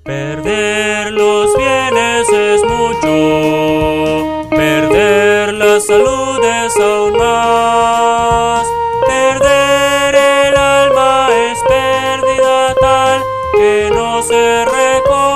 Perder los bienes es mucho, perder la salud es aún más. Perder el alma es pérdida tal que no se reconoce.